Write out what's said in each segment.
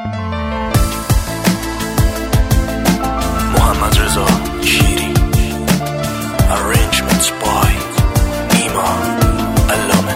محمد رضا شیری Arrangements by نیما علامه.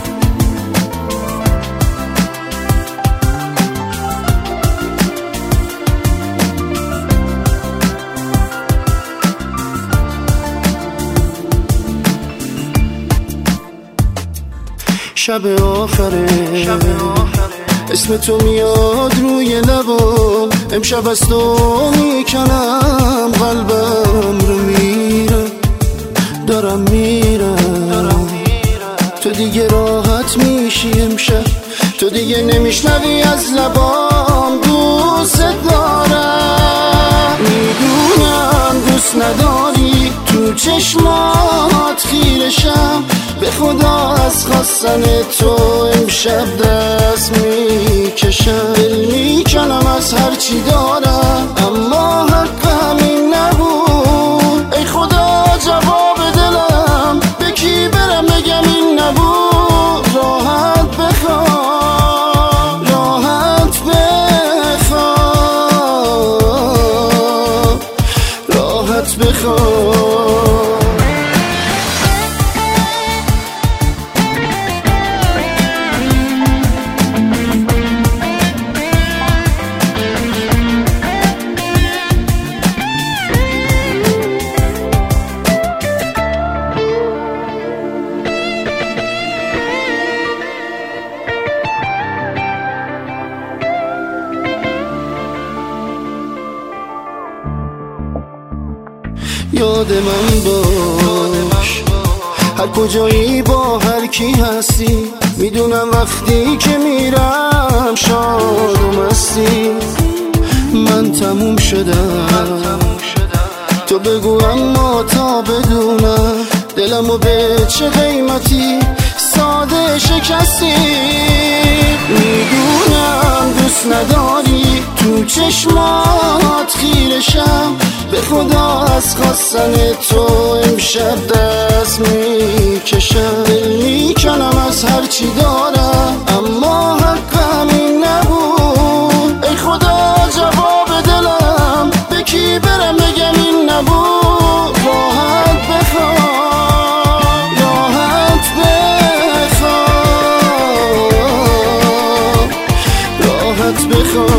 شب آخره اسم تو میاد روی لبام، امشب از تو میکنم قلبم رو میره، دارم میرم تو دیگه راحت میشی امشب، تو دیگه نمیشنوی از لبام دوست دارم. میدونم دوست نداری تو چشمات خیرشم، به خدا از خواستن تو امشب دست میکشم، دل میکنم از هرچی دارم اما حقم این نبود. ای خدا جواب دلم به کی برم بگم این نبود. راحت بخواب راحت بخواب راحت بخواب. یاد من باش هر کجایی با هر کی هستی، میدونم وقتی که میرم شاد و مستی. من تموم شدم تو بگو اما تا بدونم دلمو به چه قیمتی ساده شکستی. میدونم دوست نداری تو چشمات خیرشم، به خدا از خواستن تو امشب دست میکشم، دل میکنم از هرچی دارم اما حقم این نبود. ای خدا جواب دلم به کی برم بگم این نبود. راحت بخواب راحت بخواب راحت بخواب.